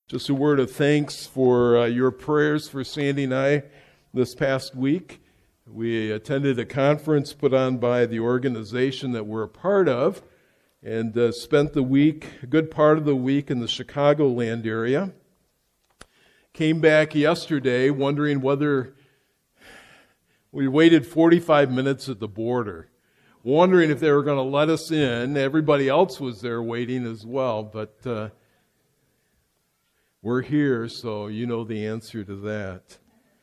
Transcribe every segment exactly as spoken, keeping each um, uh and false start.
Just a word of thanks for uh, your prayers for Sandy and I this past week. We attended a conference put on by the organization that we're a part of and uh, spent the week, a good part of the week in the Chicagoland area. Came back yesterday wondering whether we waited forty-five minutes at the border, wondering if they were going to let us in. Everybody else was there waiting as well, but uh, we're here, so you know the answer to that.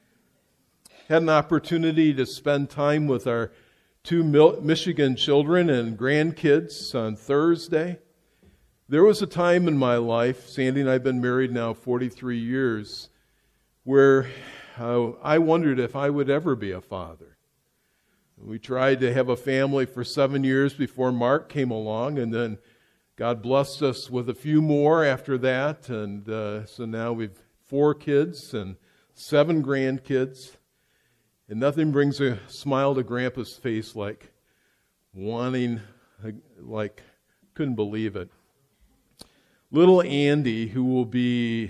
Had an opportunity to spend time with our two Michigan children and grandkids on Thursday. There was a time in my life, Sandy and I have been married now forty-three years, where uh, I wondered if I would ever be a father. We tried to have a family for seven years before Mark came along, and then God blessed us with a few more after that, and uh, so now we've four kids and seven grandkids, and nothing brings a smile to Grandpa's face like wanting, like, couldn't believe it. Little Andy, who will be,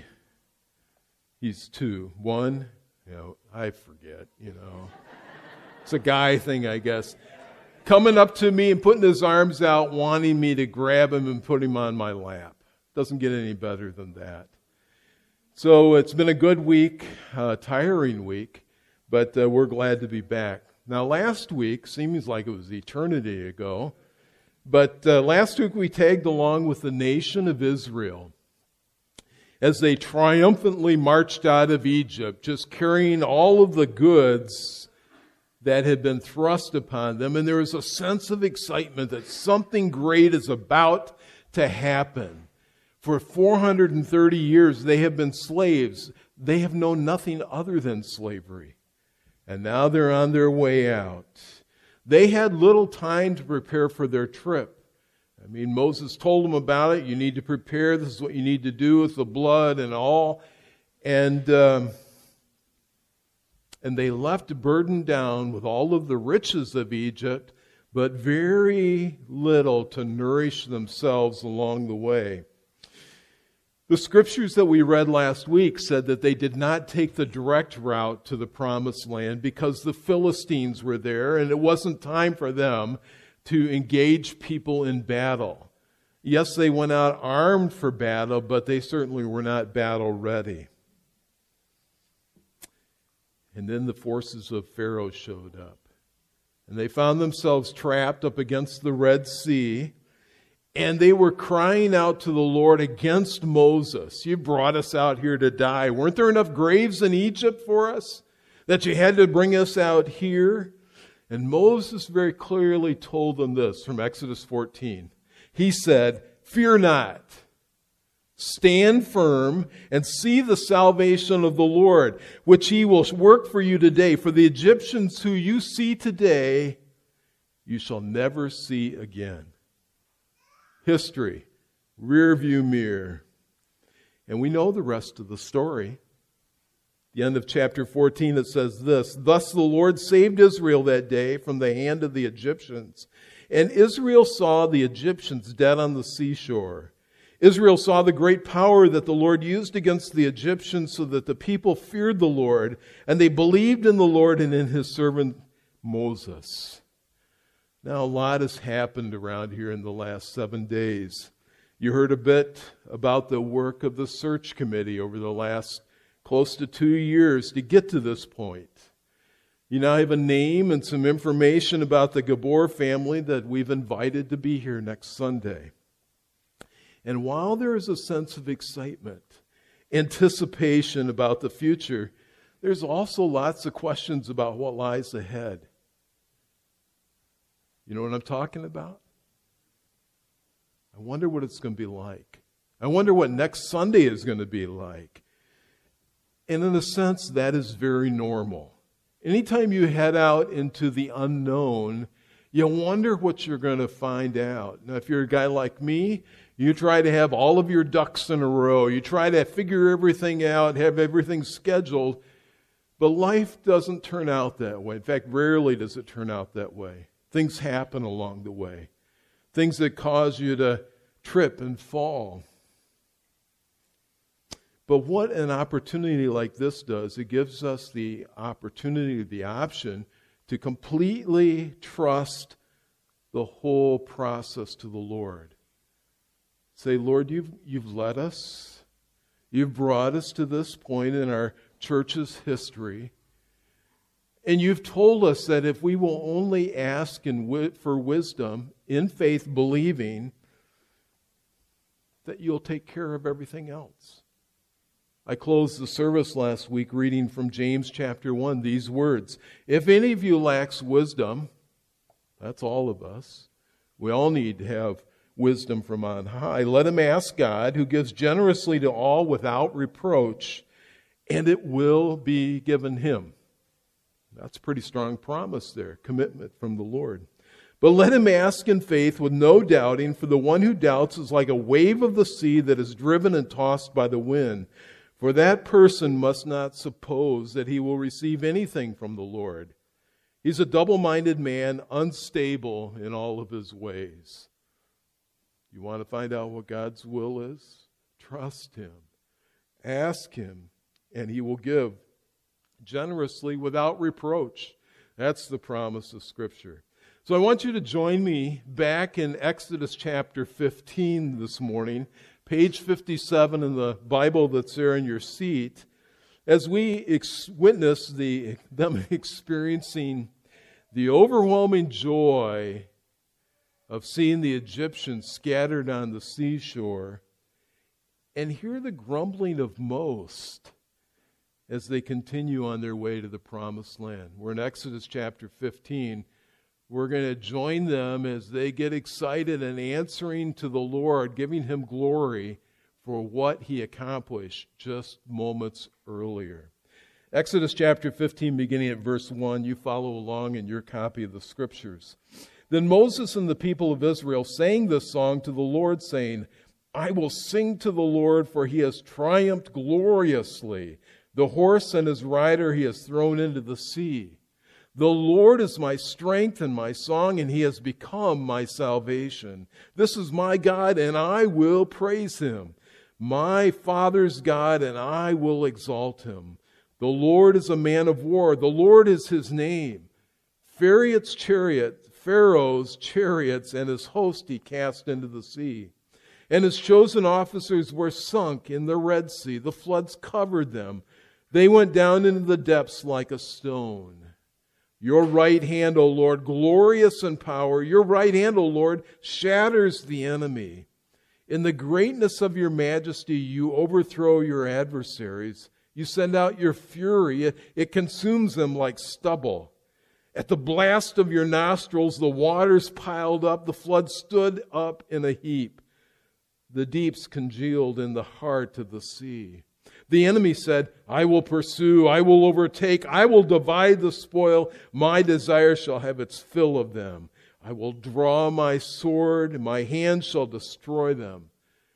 he's two, one, you know, I forget, you know, it's a guy thing, I guess. Coming up to me and putting his arms out, wanting me to grab him and put him on my lap. Doesn't get any better than that. So it's been a good week, a tiring week, but uh, we're glad to be back. Now last week, seems like it was eternity ago, but uh, last week we tagged along with the nation of Israel as they triumphantly marched out of Egypt, just carrying all of the goods that had been thrust upon them, and there was a sense of excitement that something great is about to happen. For four hundred thirty years, they have been slaves. They have known nothing other than slavery. And now they're on their way out. They had little time to prepare for their trip. I mean, Moses told them about it. You need to prepare. This is what you need to do with the blood and all. And Um, And they left burdened down with all of the riches of Egypt, but very little to nourish themselves along the way. The scriptures that we read last week said that they did not take the direct route to the promised land because the Philistines were there and it wasn't time for them to engage people in battle. Yes, they went out armed for battle, but they certainly were not battle ready. And then the forces of Pharaoh showed up. And they found themselves trapped up against the Red Sea. And they were crying out to the Lord against Moses. You brought us out here to die. Weren't there enough graves in Egypt for us that you had to bring us out here? And Moses very clearly told them this from Exodus fourteen. He said, "Fear not. Stand firm and see the salvation of the Lord, which he will work for you today. For the Egyptians who you see today, you shall never see again." History, rear view mirror. And we know the rest of the story. The end of chapter fourteen, it says this, "Thus the Lord saved Israel that day from the hand of the Egyptians. And Israel saw the Egyptians dead on the seashore. Israel saw the great power that the Lord used against the Egyptians so that the people feared the Lord, and they believed in the Lord and in his servant Moses." Now, a lot has happened around here in the last seven days. You heard a bit about the work of the search committee over the last close to two years to get to this point. You now have a name and some information about the Gabor family that we've invited to be here next Sunday. And while there is a sense of excitement, anticipation about the future, there's also lots of questions about what lies ahead. You know what I'm talking about? I wonder what it's going to be like. I wonder what next Sunday is going to be like. And in a sense, that is very normal. Anytime you head out into the unknown, you wonder what you're going to find out. Now, if you're a guy like me, you try to have all of your ducks in a row. You try to figure everything out, have everything scheduled. But life doesn't turn out that way. In fact, rarely does it turn out that way. Things happen along the way. Things that cause you to trip and fall. But what an opportunity like this does, it gives us the opportunity, the option to completely trust the whole process to the Lord. Say, Lord, you've, you've led us. You've brought us to this point in our church's history. And you've told us that if we will only ask in, for wisdom, in faith, believing, that you'll take care of everything else. I closed the service last week reading from James chapter one, these words. If any of you lacks wisdom, that's all of us. We all need to have wisdom from on high. Let him ask God, who gives generously to all without reproach, and it will be given him. That's a pretty strong promise there, commitment from the Lord. But let him ask in faith with no doubting, for the one who doubts is like a wave of the sea that is driven and tossed by the wind. For that person must not suppose that he will receive anything from the Lord. He's a double-minded man, unstable in all of his ways. You want to find out what God's will is? Trust him. Ask him, and he will give generously without reproach. That's the promise of Scripture. So I want you to join me back in Exodus chapter fifteen this morning, page fifty-seven in the Bible that's there in your seat, as we ex- witness the, them experiencing the overwhelming joy of seeing the Egyptians scattered on the seashore and hear the grumbling of most as they continue on their way to the promised land. We're in Exodus chapter fifteen. We're going to join them as they get excited and answering to the Lord, giving him glory for what he accomplished just moments earlier. Exodus chapter fifteen, beginning at verse one, you follow along in your copy of the Scriptures. Then Moses and the people of Israel sang this song to the Lord, saying, I will sing to the Lord, for he has triumphed gloriously. The horse and his rider he has thrown into the sea. The Lord is my strength and my song, and he has become my salvation. This is my God, and I will praise him. My Father's God, and I will exalt him. The Lord is a man of war. The Lord is his name. Pharaoh's chariot, Pharaoh's chariots, and his host he cast into the sea. And his chosen officers were sunk in the Red Sea. The floods covered them. They went down into the depths like a stone. Your right hand, O Lord, glorious in power. Your right hand, O Lord, shatters the enemy. In the greatness of your majesty, you overthrow your adversaries. You send out your fury. It, it consumes them like stubble. At the blast of your nostrils, the waters piled up. The flood stood up in a heap. The deeps congealed in the heart of the sea. The enemy said, I will pursue, I will overtake, I will divide the spoil. My desire shall have its fill of them. I will draw my sword, my hand shall destroy them.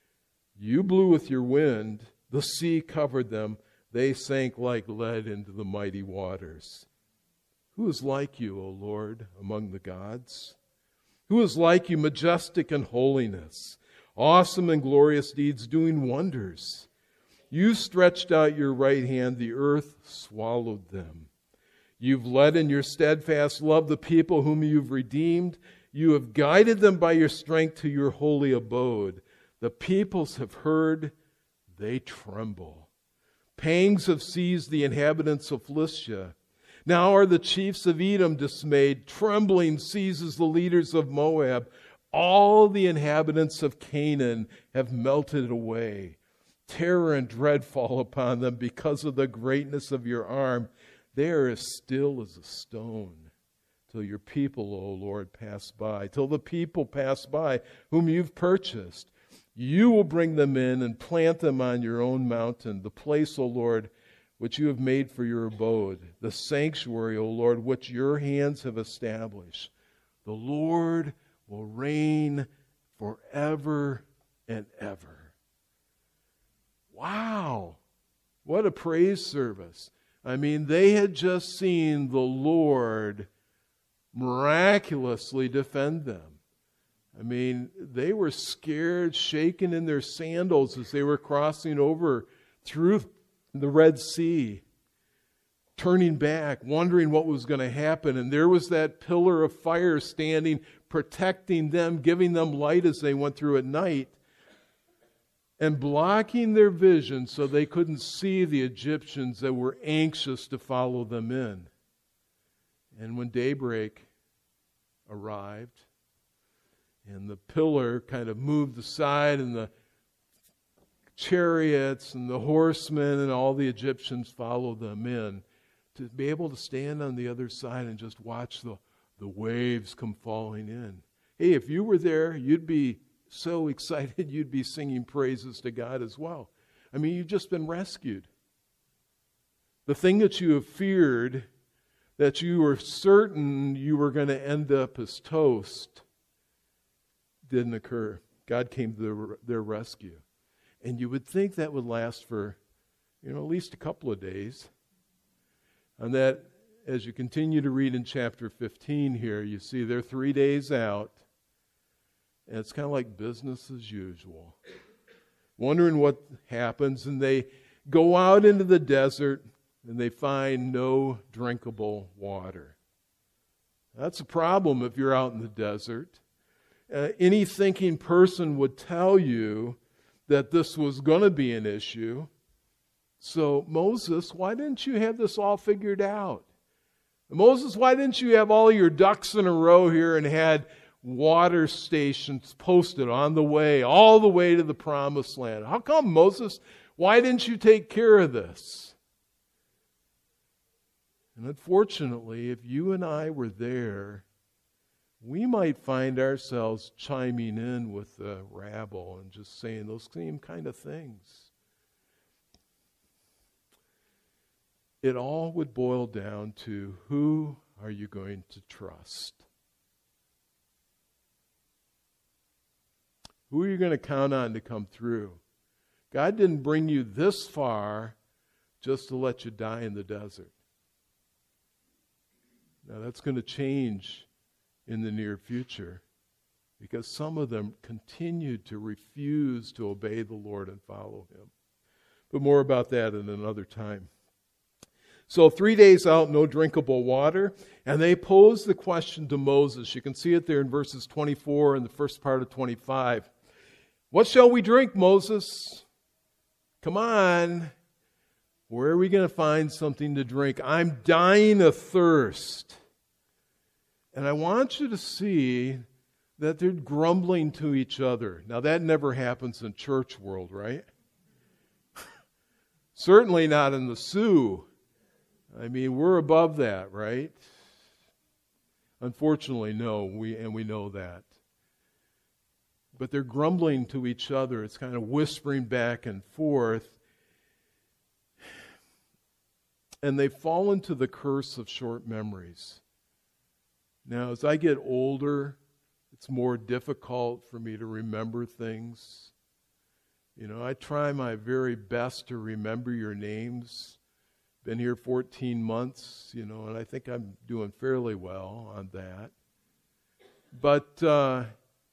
You blew with your wind, the sea covered them. They sank like lead into the mighty waters. Who is like you, O Lord, among the gods? Who is like you, majestic in holiness, awesome in glorious deeds, doing wonders? You stretched out your right hand, the earth swallowed them. You've led in your steadfast love the people whom you've redeemed. You have guided them by your strength to your holy abode. The peoples have heard, they tremble. Pangs have seized the inhabitants of Philistia. Now are the chiefs of Edom dismayed. Trembling seizes the leaders of Moab. All the inhabitants of Canaan have melted away. Terror and dread fall upon them because of the greatness of your arm. They are as still as a stone till your people, O Lord, pass by, till the people pass by whom you've purchased. You will bring them in and plant them on your own mountain, the place, O Lord, which you have made for your abode, the sanctuary, O Lord, which your hands have established. The Lord will reign forever and ever. Wow, what a praise service. I mean, they had just seen the Lord miraculously defend them. I mean, they were scared, shaken in their sandals as they were crossing over through the Red Sea, turning back, wondering what was going to happen. And there was that pillar of fire standing, protecting them, giving them light as they went through at night, and blocking their vision so they couldn't see the Egyptians that were anxious to follow them in. And when daybreak arrived, and the pillar kind of moved aside, and the chariots and the horsemen and all the Egyptians followed them in, to be able to stand on the other side and just watch the, the waves come falling in. Hey, if you were there, you'd be so excited you'd be singing praises to God as well. I mean, you've just been rescued. The thing that you have feared, that you were certain you were going to end up as toast, didn't occur. God came to their, their rescue. And you would think that would last for, you know, at least a couple of days. And that, as you continue to read in chapter fifteen here, you see they're three days out, and it's kind of like business as usual. Wondering what happens, and they go out into the desert, and they find no drinkable water. That's a problem if you're out in the desert. Uh, any thinking person would tell you that this was going to be an issue. So, Moses, why didn't you have this all figured out? Moses, why didn't you have all your ducks in a row here and had water stations posted on the way, all the way to the promised land? How come, Moses, why didn't you take care of this? And unfortunately, if you and I were there, we might find ourselves chiming in with the rabble and just saying those same kind of things. It all would boil down to, who are you going to trust? Who are you going to count on to come through? God didn't bring you this far just to let you die in the desert. Now that's going to change in the near future, because some of them continued to refuse to obey the Lord and follow Him. But more about that in another time. So three days out, no drinkable water, and they posed the question to Moses. You can see it there in verses twenty-four and the first part of twenty-five. What shall we drink, Moses? Come on. Where are we going to find something to drink? I'm dying of thirst. And I want you to see that they're grumbling to each other. Now, that never happens in church world, right? Certainly not in the Sioux. I mean, we're above that, right? Unfortunately, no, we and we know that. But they're grumbling to each other. It's kind of whispering back and forth. And they fall into the curse of short memories. Now, as I get older, it's more difficult for me to remember things. You know, I try my very best to remember your names. Been here fourteen months, you know, and I think I'm doing fairly well on that. But uh,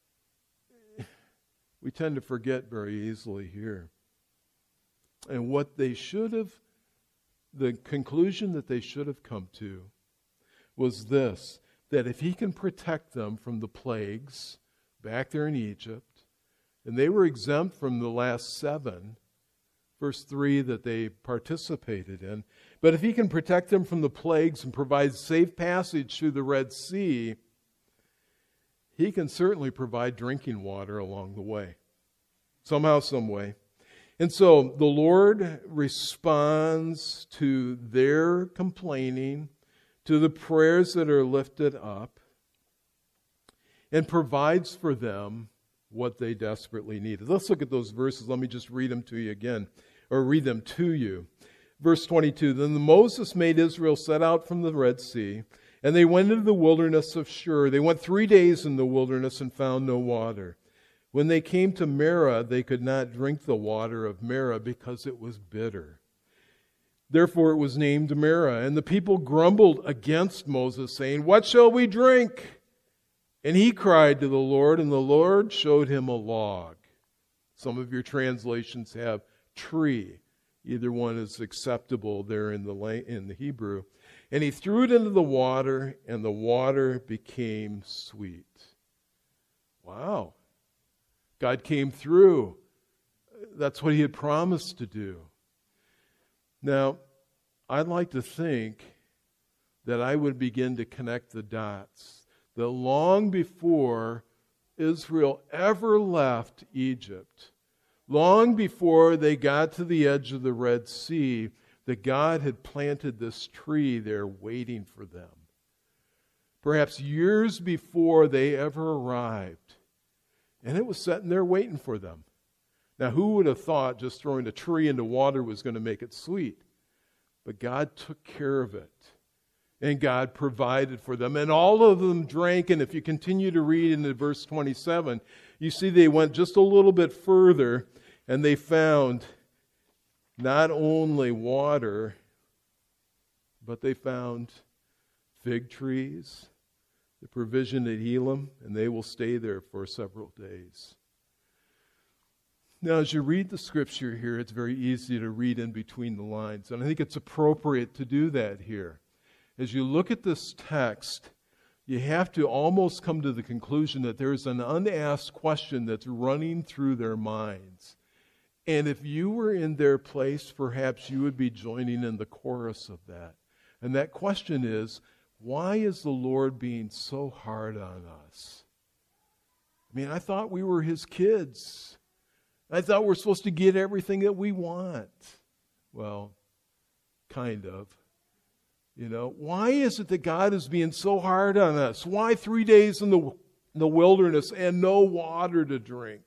we tend to forget very easily here. And what they should have, the conclusion that they should have come to was this: that if He can protect them from the plagues back there in Egypt, and they were exempt from the last seven, verse three, that they participated in, but if He can protect them from the plagues and provide safe passage through the Red Sea, He can certainly provide drinking water along the way, somehow, some way. And so the Lord responds to their complaining, to the prayers that are lifted up, and provides for them what they desperately needed. Let's look at those verses. Let me just read them to you again, or read them to you. Verse twenty-two, Then Moses made Israel set out from the Red Sea, and they went into the wilderness of Shur. They went three days in the wilderness and found no water. When they came to Marah, they could not drink the water of Marah because it was bitter. Therefore it was named Marah. And the people grumbled against Moses, saying, What shall we drink? And he cried to the Lord, and the Lord showed him a log. Some of your translations have tree. Either one is acceptable there in the in the Hebrew. And he threw it into the water, and the water became sweet. Wow. God came through. That's what he had promised to do. Now, I'd like to think that I would begin to connect the dots. That long before Israel ever left Egypt, long before they got to the edge of the Red Sea, that God had planted this tree there waiting for them. Perhaps years before they ever arrived. And it was sitting there waiting for them. Now, who would have thought just throwing a tree into water was going to make it sweet? But God took care of it. And God provided for them. And all of them drank. And if you continue to read into verse twenty-seven, you see they went just a little bit further. And they found not only water, but they found fig trees, the provision at Elim, and they will stay there for several days. Now, as you read the scripture here, it's very easy to read in between the lines, and I think it's appropriate to do that here. As you look at this text, you have to almost come to the conclusion that there's an unasked question that's running through their minds. And if you were in their place, perhaps you would be joining in the chorus of that. And that question is, why is the Lord being so hard on us? I mean, I thought we were his kids. I thought we're supposed to get everything that we want. Well, kind of. You know, why is it that God is being so hard on us? Why three days in the, in the wilderness and no water to drink?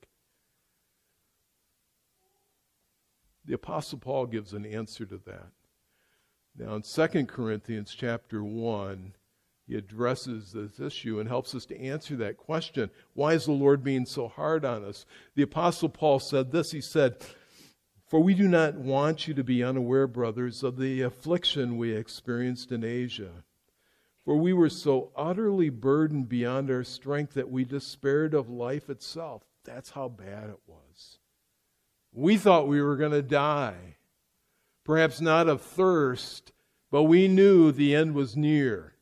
The Apostle Paul gives an answer to that. Now in Second Corinthians chapter one, he addresses this issue and helps us to answer that question. Why is the Lord being so hard on us? The Apostle Paul said this, he said, "For we do not want you to be unaware, brothers, of the affliction we experienced in Asia. For we were so utterly burdened beyond our strength that we despaired of life itself." That's how bad it was. We thought we were going to die. Perhaps not of thirst, but we knew the end was near.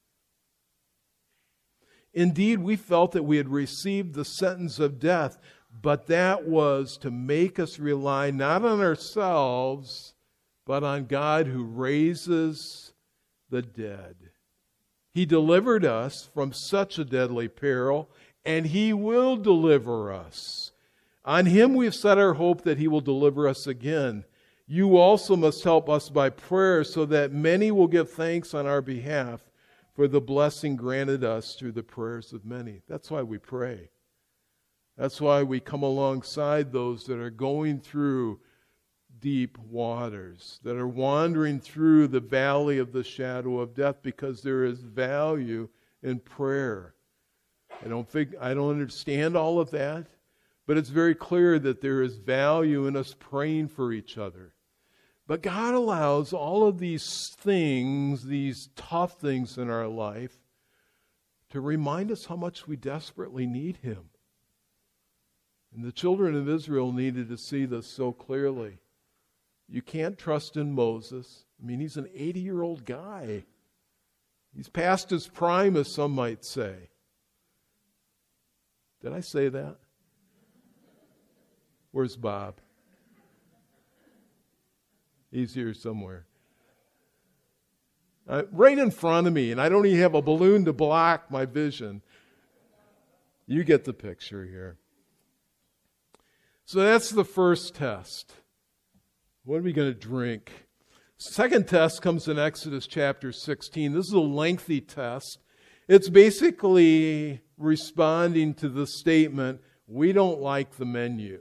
Indeed, we felt that we had received the sentence of death, but that was to make us rely not on ourselves, but on God who raises the dead. He delivered us from such a deadly peril, and He will deliver us. On Him we have set our hope that He will deliver us again. You also must help us by prayer so that many will give thanks on our behalf for the blessing granted us through the prayers of many. That's why we pray. That's why we come alongside those that are going through deep waters, that are wandering through the valley of the shadow of death, because there is value in prayer. I don't think, I don't understand all of that, but it's very clear that there is value in us praying for each other. But God allows all of these things, these tough things in our life, to remind us how much we desperately need Him. And the children of Israel needed to see this so clearly. You can't trust in Moses. I mean, he's an eighty-year-old guy. He's past his prime, as some might say. Did I say that? Where's Bob? He's here somewhere. Uh, right in front of me, and I don't even have a balloon to block my vision. You get the picture here. So that's the first test. What are we going to drink? Second test comes in Exodus chapter sixteen. This is a lengthy test. It's basically responding to the statement, we don't like the menu.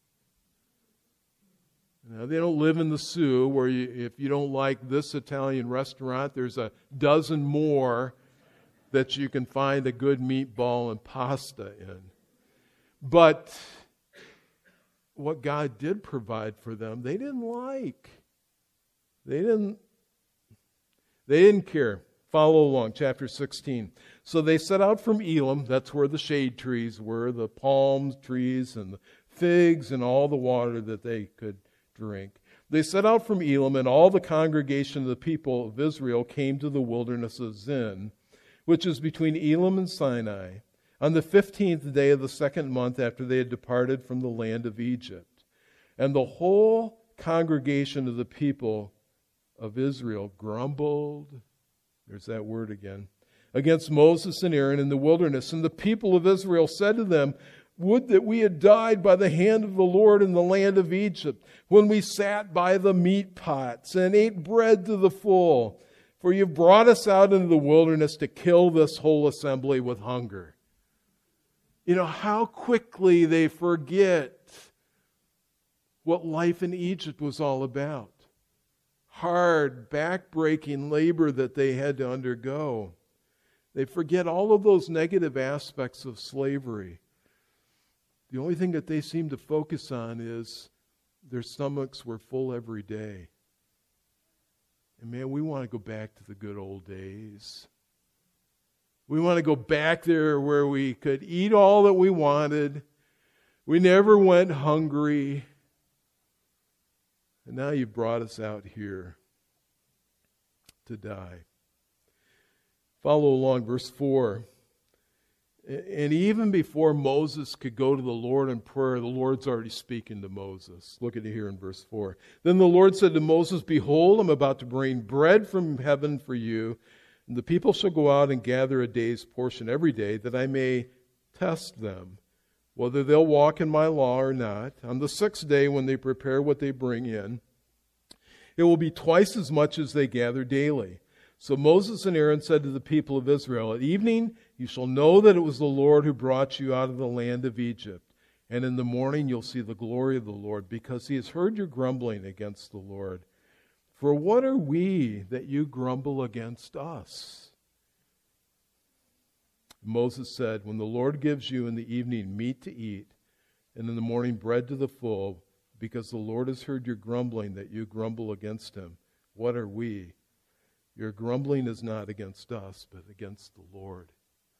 Now, they don't live in the Sioux where you, if you don't like this Italian restaurant, there's a dozen more that you can find a good meatball and pasta in. But what God did provide for them, they didn't like. They didn't, they didn't care. Follow along, chapter sixteen. So they set out from Elim, that's where the shade trees were, the palm trees and the figs and all the water that they could drink. They set out from Elim, and all the congregation of the people of Israel came to the wilderness of Zin, which is between Elim and Sinai, on the fifteenth day of the second month after they had departed from the land of Egypt. And the whole congregation of the people of Israel grumbled, there's that word again, against Moses and Aaron in the wilderness. And the people of Israel said to them, would that we had died by the hand of the Lord in the land of Egypt, when we sat by the meat pots and ate bread to the full. For you've brought us out into the wilderness to kill this whole assembly with hunger. You know, how quickly they forget what life in Egypt was all about. Hard, back-breaking labor that they had to undergo. They forget all of those negative aspects of slavery. The only thing that they seem to focus on is their stomachs were full every day. And man, we want to go back to the good old days. We want to go back there where we could eat all that we wanted. We never went hungry. And now you've brought us out here to die. Follow along, verse four. And even before Moses could go to the Lord in prayer, the Lord's already speaking to Moses. Look at it here in verse four. Then the Lord said to Moses, behold, I'm about to bring bread from heaven for you, and the people shall go out and gather a day's portion every day, that I may test them, whether they'll walk in my law or not. On the sixth day, when they prepare what they bring in, it will be twice as much as they gather daily. So Moses and Aaron said to the people of Israel, at evening you shall know that it was the Lord who brought you out of the land of Egypt. And in the morning you'll see the glory of the Lord, because he has heard your grumbling against the Lord. For what are we that you grumble against us? Moses said, when the Lord gives you in the evening meat to eat, and in the morning bread to the full, because the Lord has heard your grumbling that you grumble against him, what are we? Your grumbling is not against us, but against the Lord.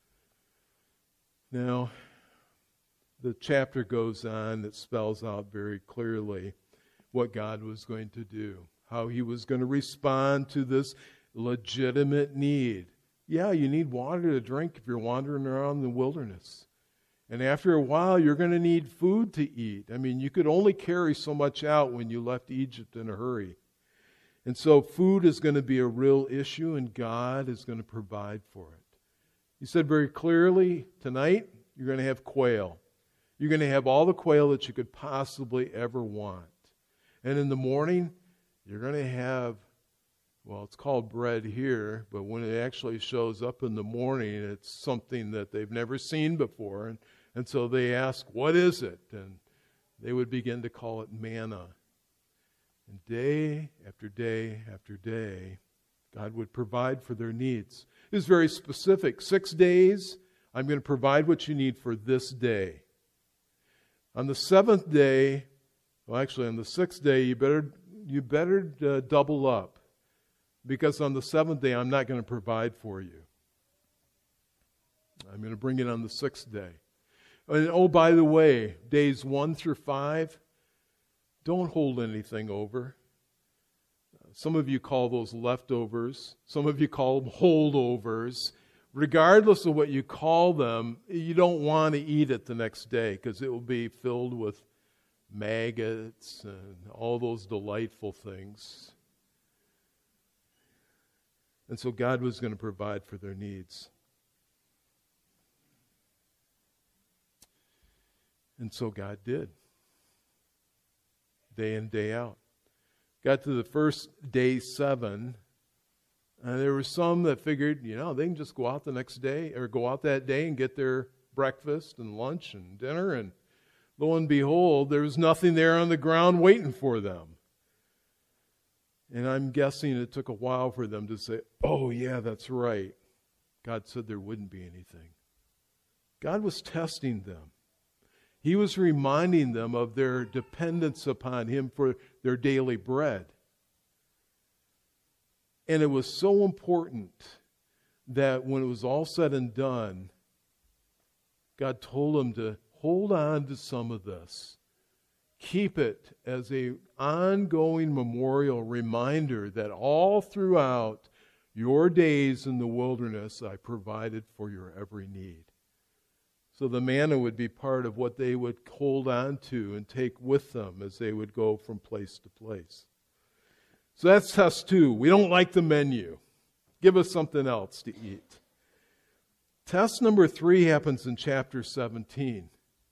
Now, the chapter goes on. It spells out very clearly what God was going to do, how he was going to respond to this legitimate need. Yeah, you need water to drink if you're wandering around the wilderness. And after a while, you're going to need food to eat. I mean, you could only carry so much out when you left Egypt in a hurry. And so food is going to be a real issue, and God is going to provide for it. He said very clearly, tonight, you're going to have quail. You're going to have all the quail that you could possibly ever want. And in the morning, you're going to have, well, it's called bread here, but when it actually shows up in the morning, it's something that they've never seen before. And, and so they ask, what is it? And they would begin to call it manna. And day after day after day, God would provide for their needs. It was very specific. Six days, I'm going to provide what you need for this day. On the seventh day, well, actually on the sixth day, you better you better uh, double up, because on the seventh day, I'm not going to provide for you. I'm going to bring it on the sixth day. And oh, by the way, days one through five, don't hold anything over. Some of you call those leftovers. Some of you call them holdovers. Regardless of what you call them, you don't want to eat it the next day, because it will be filled with maggots and all those delightful things. And so God was going to provide for their needs. And so God did. Day in, day out. Got to the first day seven, and there were some that figured, you know, they can just go out the next day, or go out that day and get their breakfast and lunch and dinner, and lo and behold, there was nothing there on the ground waiting for them. And I'm guessing it took a while for them to say, oh yeah, that's right. God said there wouldn't be anything. God was testing them. He was reminding them of their dependence upon Him for their daily bread. And it was so important that when it was all said and done, God told them to hold on to some of this. Keep it as an ongoing memorial reminder that all throughout your days in the wilderness, I provided for your every need. So the manna would be part of what they would hold on to and take with them as they would go from place to place. So that's test two. We don't like the menu. Give us something else to eat. Test number three happens in chapter seventeen.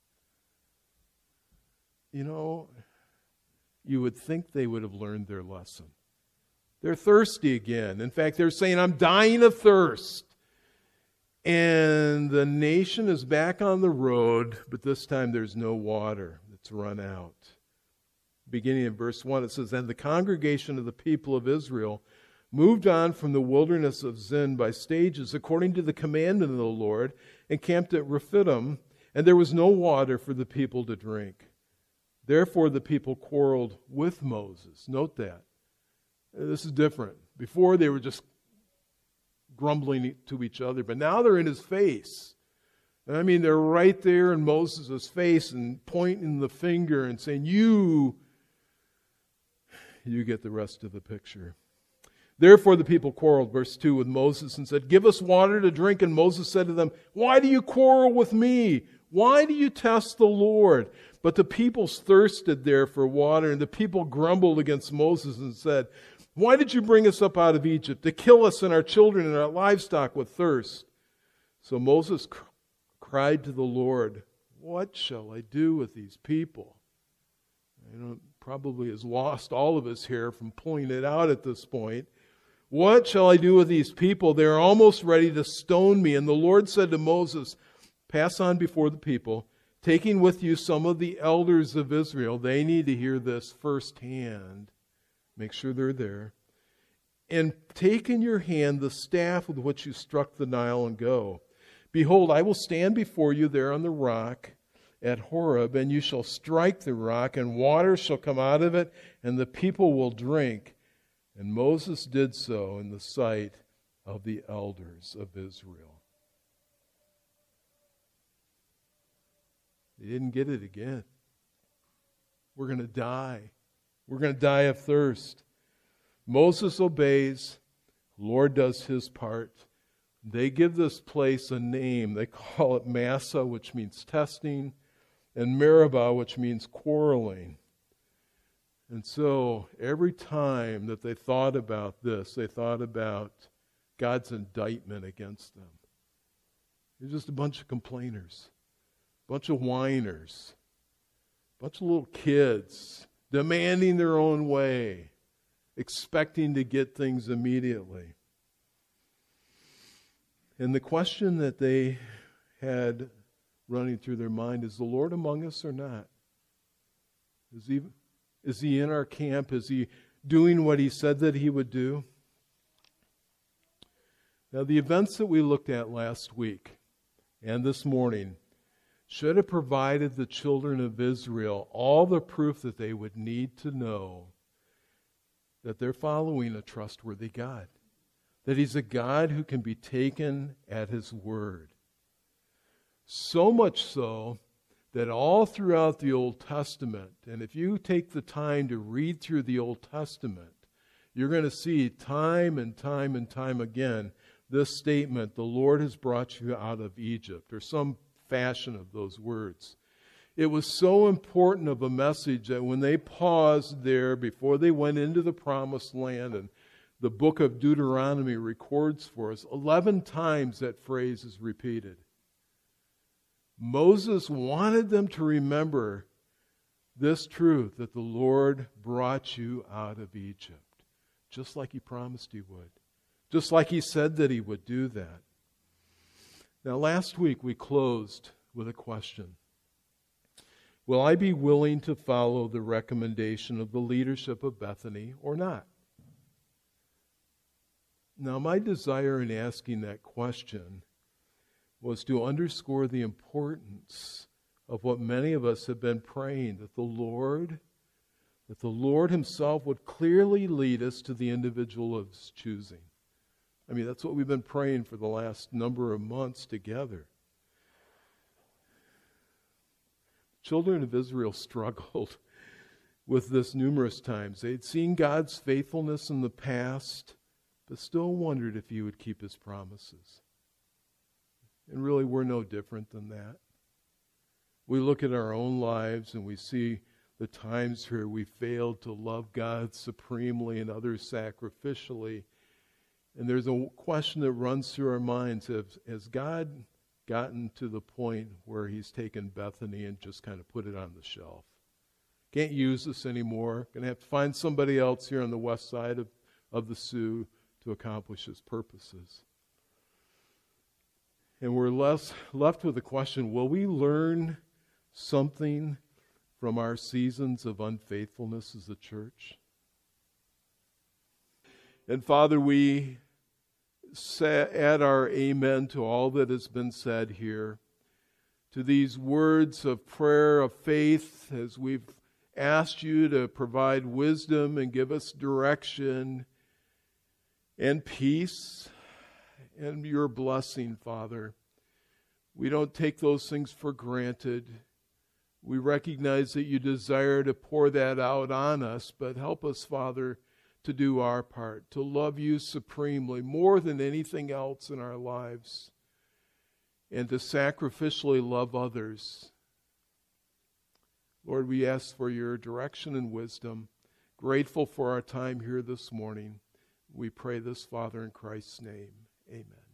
You know, you would think they would have learned their lesson. They're thirsty again. In fact, they're saying, I'm dying of thirst. And the nation is back on the road, but this time there's no water. It's run out. Beginning in verse one, it says, And the congregation of the people of Israel moved on from the wilderness of Zin by stages, according to the commandment of the Lord, and camped at Rephidim, and there was no water for the people to drink. Therefore the people quarreled with Moses. Note that. This is different. Before they were just grumbling to each other, but now they're in his face. I mean, they're right there in Moses' face and pointing the finger and saying, you, you get the rest of the picture. Therefore the people quarreled, verse two, with Moses and said, Give us water to drink. And Moses said to them, Why do you quarrel with me? Why do you test the Lord? But the people thirsted there for water, and the people grumbled against Moses and said, Why did you bring us up out of Egypt to kill us and our children and our livestock with thirst? So Moses cr- cried to the Lord, What shall I do with these people? You know, probably has lost all of his hair from pulling it out at this point. What shall I do with these people? They are almost ready to stone me. And the Lord said to Moses, Pass on before the people, taking with you some of the elders of Israel. They need to hear this firsthand. Make sure they're there. And take in your hand the staff with which you struck the Nile and go. Behold, I will stand before you there on the rock at Horeb, and you shall strike the rock, and water shall come out of it, and the people will drink. And Moses did so in the sight of the elders of Israel. They didn't get it again. We're going to die. We're going to die of thirst. Moses obeys. The Lord does his part. They give this place a name. They call it Massah, which means testing, and Meribah, which means quarreling. And so every time that they thought about this, they thought about God's indictment against them. They're just a bunch of complainers, a bunch of whiners, a bunch of little kids demanding their own way, expecting to get things immediately. And the question that they had running through their mind is, the Lord among us or not? Is he, is he in our camp? Is he doing what he said that he would do? Now, the events that we looked at last week and this morning should have provided the children of Israel all the proof that they would need to know that they're following a trustworthy God, that he's a God who can be taken at his word. So much so that all throughout the Old Testament, and if you take the time to read through the Old Testament, you're going to see time and time and time again this statement, the Lord has brought you out of Egypt, or some fashion of those words. It was so important of a message that when they paused there before they went into the promised land, and the book of Deuteronomy records for us, eleven times that phrase is repeated. Moses wanted them to remember this truth, that the Lord brought you out of Egypt, just like he promised he would, just like he said that he would do that. Now, last week we closed with a question. Will I be willing to follow the recommendation of the leadership of Bethany or not? Now, my desire in asking that question was to underscore the importance of what many of us have been praying, that the Lord, that the Lord himself would clearly lead us to the individual of his choosing. I mean, that's what we've been praying for the last number of months together. Children of Israel struggled with this numerous times. They'd seen God's faithfulness in the past, but still wondered if he would keep his promises. And really, we're no different than that. We look at our own lives and we see the times where we failed to love God supremely and others sacrificially. And there's a question that runs through our minds. Has, has God gotten to the point where he's taken Bethany and just kind of put it on the shelf? Can't use this anymore. Going to have to find somebody else here on the west side of, of the Sioux to accomplish his purposes. And we're less, left with the question, will we learn something from our seasons of unfaithfulness as a church? And Father, we say, add our amen to all that has been said here, to these words of prayer, of faith, as we've asked you to provide wisdom and give us direction and peace and your blessing, Father. We don't take those things for granted. We recognize that you desire to pour that out on us, but help us, Father, to do our part, to love you supremely, more than anything else in our lives, and to sacrificially love others. Lord, we ask for your direction and wisdom. Grateful for our time here this morning. We pray this, Father, in Christ's name. Amen.